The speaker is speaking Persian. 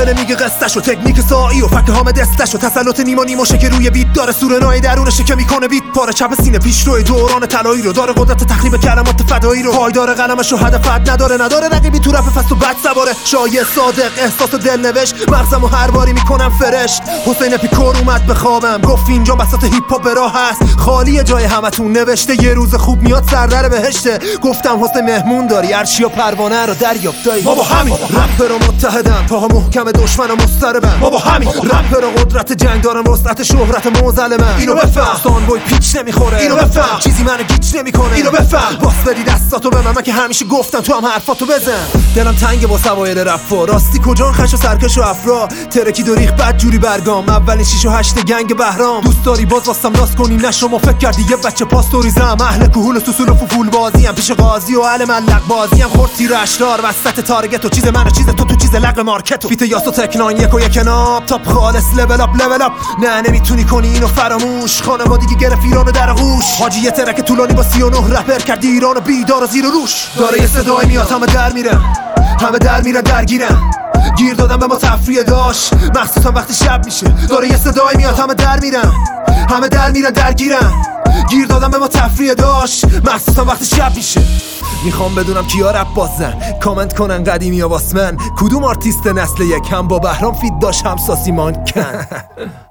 شامل میگه قصهشو، تکنیک سایی و فکت حامد استشو، تسلط نیماشه که روی بیت داره، سورنای درونشه که میکنه بیت پاره، چپ سینه پیش روی دوران طلایی رو داره، قدرت تخریب کلمات فدایی رو پایدار، قلمشو هدفت نداره رقیبی تو رپ فست و بد سواره، شایع صادق احساس و دل نوشت، مغزمو هر باری میکنم فرش. حسین پیکور اومد به خوابم، گفت اینجا بساط هیپ هاپ راه هست، خالی جای همتون نوشته یه روز خوب میاد سردر بهشته. گفتم حسین مهمون داری، ارشیا پروانه رو دریافت دایی، ما با همین رپر رو متحدم، پاها محکم دشمن و مضطربم، ما با همین رپر رو قدرت جنگ دارم، وسعت شهرت موزلمم. اینو بفهم سان بوی پیچ نمیخوره، اینو بفهم چیزی منو گیج نمیکنه، اینو بفهم باس بدی دستاتو به من که همیشه گفتم تو هم حرفاتو بزن. دلم تنگ با سوایل رفا، راستی کجان خش و سرکش و افرا، ترکی دوریخ بد جوری برگام، اولین 6 و 8 گنگ بهرام. دوست داری باز واسم ناز کنی نه شما فکر کردی یه بچه پاستوریزم، اهل کهول و سوسول و فوفول بازی ام، پیش قاضی و اهل ملق بازی ام، خورد تیر اشرار وسط تارگت و چیز من و چیز تو چیز لق مارکت و فیت یاسو تکنان یک و یک ناب تاپ خالص لول اپ نه نمیتونی کنی اینو فراموش، خانوادگی گرفت ایرانو در آغوش، حاجی یه ترک طولانی با 39 رپر کردی ایرانو بیدار و زیر و روش، داره یه صدای میاد همه در میرن درگیرن، گیر دادم به ما تفریه داشت مخصوصا وقتی شب میشه، داره یه صدای میاد همه در میرن درگیرن، گیر دادم به ما تفریه داشت مخصوصا وقتی شب میشه. میخوام بدونم کیا رپ بازن، کامنت کنن قدیمی یا واسمن، کدوم آرتیست نسل یک هم با بهرام فید داشت همساسی مان کن